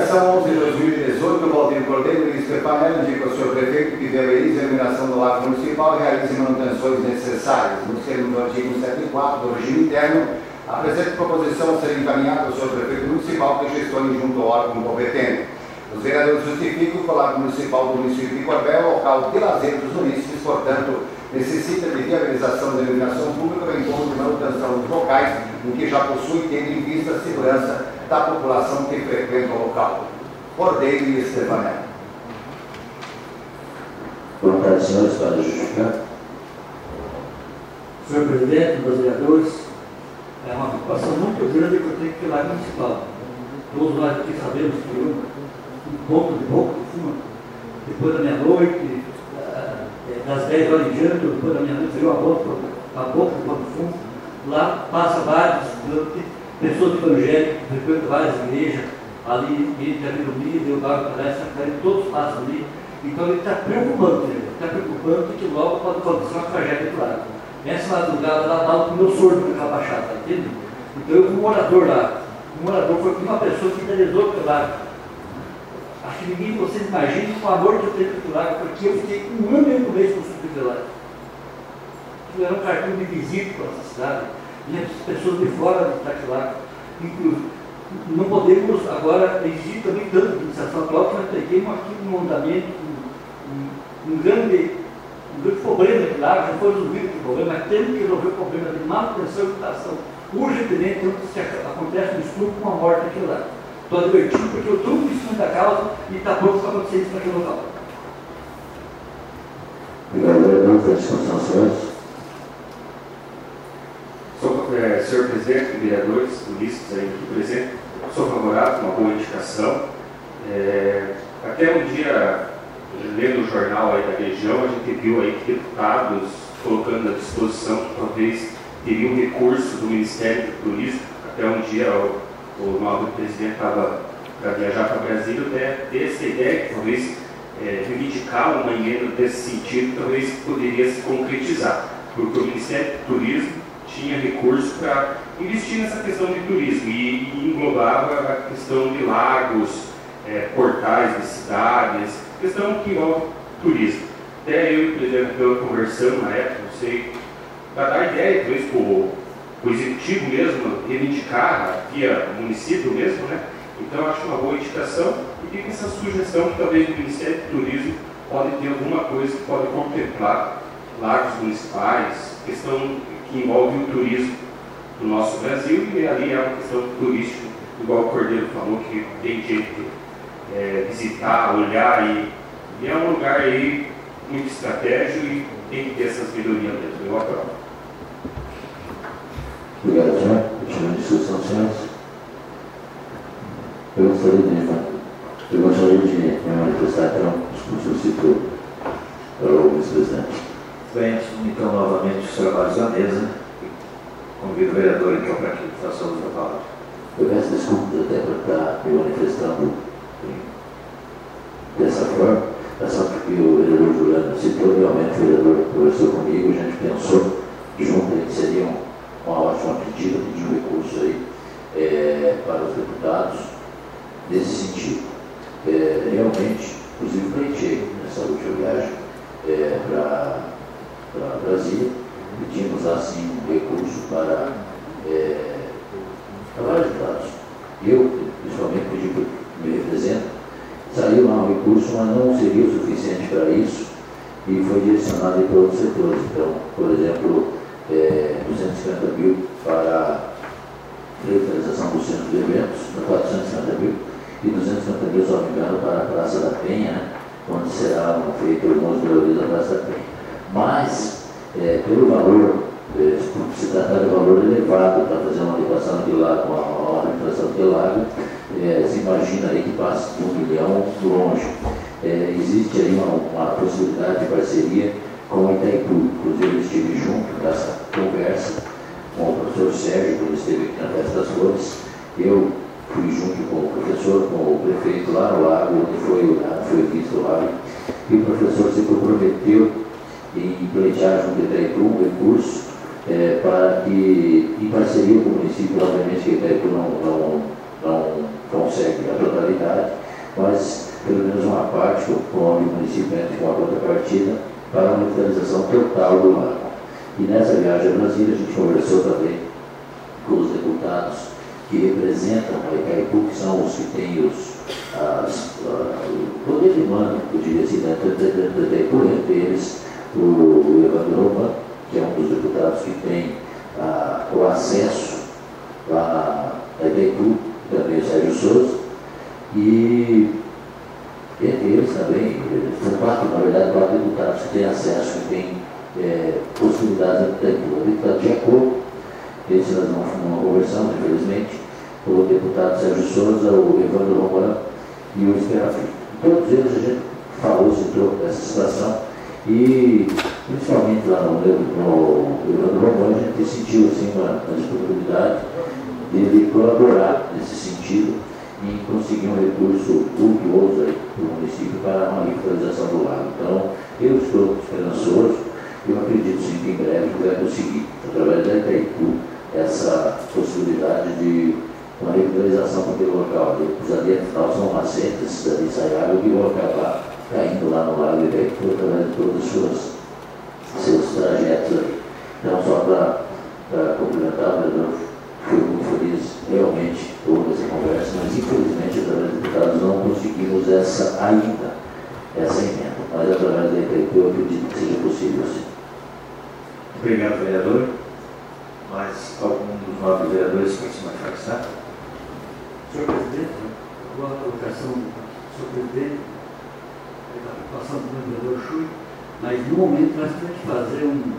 Comunicação 11 de 2018, o Valdir Cordeiro e Stefanelli indica ao senhor prefeito que viabilize a iluminação do lago municipal e realize manutenções necessárias. Nos termos do artigo 74 do regime interno, a presente proposição será encaminhada ao senhor prefeito municipal que gestione junto ao órgão competente. Os vereadores justificam que o lago municipal do município de Corbel é local de lazer dos munícipes, portanto, necessita de viabilização da iluminação pública bem como de manutenção dos locais em que já possui, tendo em vista a segurança da população que frequenta o local. Cordeiro e Stefanelli. Boa tarde, senhores, para justificar. Senhor presidente, meus vereadores, é uma preocupação muito grande que eu tenho que ir lá municipal. Todos nós aqui sabemos que um ponto de boca de fumo, depois da meia-noite, das 10 horas em diante, depois da meia-noite, veio a boca de boca de fumo. Lá passa vários pessoas evangélicas, frequentam várias igrejas, ali entre a Mirumida e o Bairro Palestra, todos passam ali. Então ele está preocupando, que logo pode acontecer uma tragédia por lá. Essa madrugada lá dá o meu sordo naquela baixada, tá entendendo? Então eu fui um morador lá. Um morador foi uma pessoa que idealizou pelo lago. Acho que ninguém de vocês imagina o amor que eu tenho pelo lago, porque eu fiquei 1 ano e 1 mês com o subir lá. Isso era um cartão de visita para essa cidade. E as pessoas de fora daquele lago. Inclusive, não podemos agora exigir também tanto de administração atual que nós peguemos aqui um andamento, um grande problema daquele lago, já foi resolvido esse problema, mas temos que resolver o problema de manutenção e habitação urgentemente antes que acontece um estupro com a morte daquele lago. Estou advertindo porque eu estou em cima da causa e está pronto para acontecer isso naquele local. Obrigado, vereador, pela discussão, senhores. Senhor presidente, vereadores, turistas aí aqui presentes, sou favorável, uma boa indicação. Até um dia, lendo o jornal aí da região, a gente viu aí que deputados colocando à disposição que talvez teria um recurso do Ministério do Turismo. Até um dia o novo presidente estava para viajar para Brasília, até ter essa ideia que talvez reivindicar uma emenda desse sentido talvez poderia se concretizar, porque o Ministério do Turismo tinha recurso para investir nessa questão de turismo e englobava a questão de lagos, portais de cidades, questão que envolve turismo. Até eu e o presidente conversamos na época, não sei, para dar ideia, talvez para o executivo mesmo reivindicar via município mesmo, né? Então acho uma boa indicação e fica essa sugestão que talvez o Ministério do Turismo pode ter alguma coisa que pode contemplar lagos municipais, questão que envolve o turismo do nosso Brasil, e ali é uma questão turística, igual o Cordeiro falou, que tem gente visitar, olhar, e é um lugar aí muito estratégico e tem que ter essas melhorias dentro. Eu aprovo. Obrigado, senhor. Continua a discussão, senhores. Eu gostaria de me manifestar, então, o senhor citou o vice-presidente. Bem, então, novamente, os trabalhos à mesa. Convido o vereador, então, para que faça uso da palavra. Eu peço desculpas até por estar me manifestando dessa forma, mas só porque o vereador Juliano citou, realmente o vereador conversou comigo, a gente pensou junto que seria uma ótima pedida, pedir um recurso aí para os deputados nesse sentido. Realmente, inclusive, pleitei nessa última viagem para Brasília, pedimos assim um recurso para vários deputados. Eu, principalmente, pedi para que me representa, saiu lá um recurso, mas não seria o suficiente para isso e foi direcionado para outros setores. Então, por exemplo, 250 mil para a revitalização do centro de eventos, 450 mil, e 250 mil, se não me engano, para a Praça da Penha, né, onde será feito algumas melhorias da Praça da Penha. Mas, pelo valor, se tratar de valor elevado para fazer uma adequação de lago, uma revitalização de lago, se imagina aí que passa de 1 milhão longe. Existe aí uma possibilidade de parceria com o Itaipu. Inclusive, eu estive junto nessa conversa com o professor Sérgio, quando esteve aqui na Festa das Flores. Eu fui junto com o professor, com o prefeito lá no lago, onde foi visto o lago, e o professor se comprometeu em pleitear junto ao Itaipu um recurso para que, em parceria com o município, obviamente que o Itaipu não consegue a totalidade, mas pelo menos uma parte onde o município entra com a contrapartida para uma revitalização total do lago. E nessa viagem a Brasília a gente conversou também com os deputados que representam a Itaipu, que são os que têm o poder de mando, eu diria assim, dentro da Itaipu, entre eles o Evandro Roman, que é um dos deputados que tem o acesso lá na Itaipu, também o Sérgio Souza, e entre eles também, são na verdade, quatro deputados que têm acesso, que têm possibilidades da Itaipu. O deputado Jacob, esse nós não conversamos, infelizmente, o deputado Sérgio Souza, o Evandro Roman e o Esperafim. Todos eles a gente falou, citou essa situação, e principalmente lá no Evandro Roman, a gente sentiu assim, uma disponibilidade de ele colaborar nesse sentido e conseguir um recurso cultuoso para o município para uma revitalização do lago. Então, eu estou esperançoso, eu acredito sim que em breve vai conseguir, através da Itaipu, essa possibilidade de uma revitalização para aquele local. Os ali, afinal, são nascentes da ensaiável que vão acabar caindo lá no lago Itaipu através de todos os seus trajetos ali. Então, só para complementar, o vereador, fui muito feliz, realmente, toda essa conversa, mas infelizmente, através dos deputados, não conseguimos essa emenda. Mas através da Itaipu, eu acredito que seja possível, sim. Obrigado, vereador. Mais algum dos novos vereadores que se manifestar? Senhor presidente, agora a colocação do senhor presidente, a preocupação do vereador Chui, mas no momento nós temos que fazer um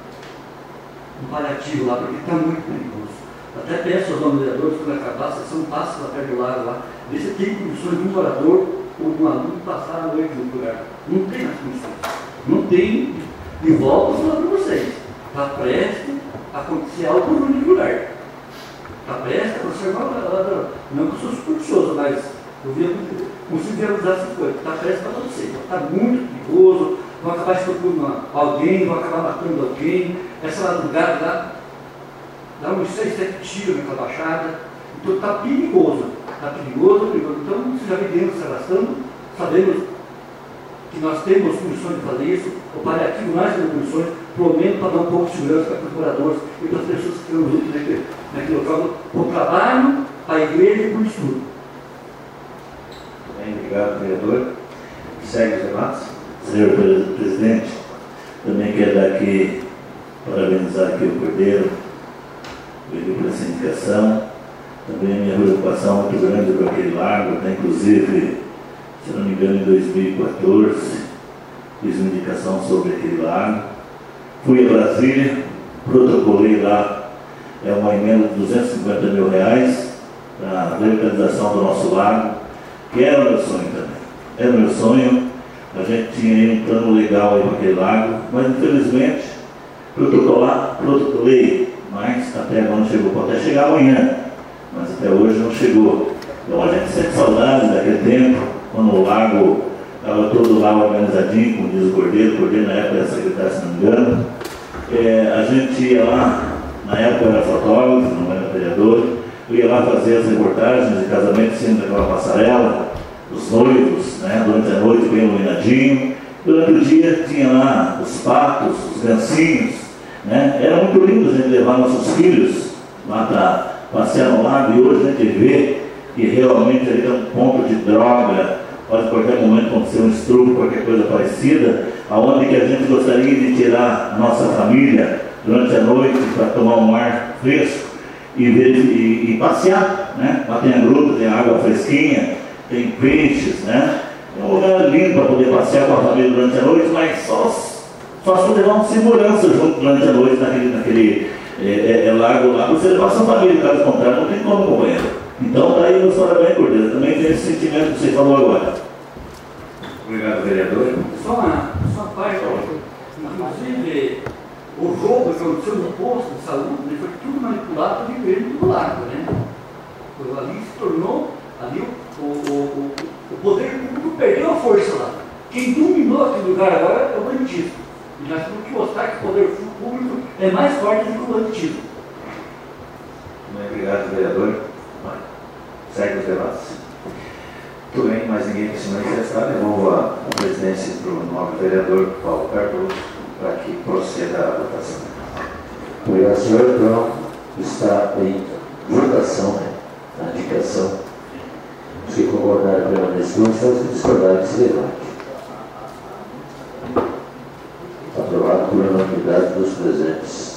paliativo lá, porque está muito perigoso. Até peço aos vereadores, quando acabar a sessão, passa lá perto do lago lá, ver se tem condições de um morador ou de um aluno passar a noite no lugar. Não tem as condições. Não tem, e volto a falar para vocês. Está prestes a acontecer algo no único lugar. Está prestes a acontecer não que eu sou supersticioso, mas eu consigo realizar essas coisas. Está prestes a acontecer. Está muito perigoso, vão acabar estupendo alguém, vão acabar matando alguém. Essa madrugada lá, dá uns 6, 7 tiros naquela baixada. Então está perigoso. Está perigoso. Então, se já vivemos se arrastando, sabemos que nós temos condições de fazer isso, o paliativo nós temos condições, pelo menos para dar um pouco de segurança para os moradores e para as pessoas que estão juntos naquele local, para o trabalho, para a igreja e para o estudo. Bem, obrigado, vereador. Segue os debates. Senhor presidente, também quero dar aqui, parabenizar aqui o Cordeiro, pela significação, também a minha preocupação muito grande com aquele lago, até inclusive, se não me engano, em 2014, fiz uma indicação sobre aquele lago. Fui a Brasília, protocolei lá uma emenda de R$250 mil para a revitalização do nosso lago, que era o meu sonho também. Era o meu sonho, a gente tinha aí um plano legal aí para aquele lago, mas infelizmente protocolei, mas até agora não chegou, pode até chegar amanhã, mas até hoje não chegou. Então a gente sente saudade daquele tempo, quando o lago estava todo lá organizadinho, como diz o Cordeiro na época era secretário, se não me engano. A gente ia lá, na época eu era fotógrafo, não era vereador, eu ia lá fazer as reportagens de casamento em cima daquela passarela, os noivos, né, durante a noite bem iluminadinho. Durante o dia tinha lá os patos, os gancinhos, né? Era muito lindo a gente levar nossos filhos lá para passear no lago, e hoje a gente vê que realmente ali tem um ponto de droga, pode a qualquer momento acontecer um estupro, qualquer coisa parecida, aonde que a gente gostaria de tirar a nossa família durante a noite para tomar um ar fresco e passear, né? Lá tem a gruta, tem água fresquinha, tem peixes, né? É um lugar lindo para poder passear com a família durante a noite, mas só se levar uma segurança junto durante a noite naquele lago lá, você levar sua família, caso contrário, não tem como, companheiro. Então, está aí nos parabéns, Cordeiro. Também tem esse sentimento que você falou agora. Obrigado, vereador. Só uma parte, inclusive, o roubo que aconteceu no posto de saúde foi tudo manipulado de dentro do lago, né? Ali se tornou, ali o poder público perdeu a força lá. Quem dominou aquele lugar agora é o banditismo. E nós temos que mostrar que o poder público é mais forte do que o banditismo. Obrigado, vereador. Segue os debates. Muito bem, mais ninguém se manifestar. Devolvo a presidência para o novo vereador Paulo Cardoso para que proceda a votação. Obrigado, senhor. Então, está em votação, né, a indicação. Os que concordarem permanecer, os que discordarem se levante. Aprovado por unanimidade dos presentes.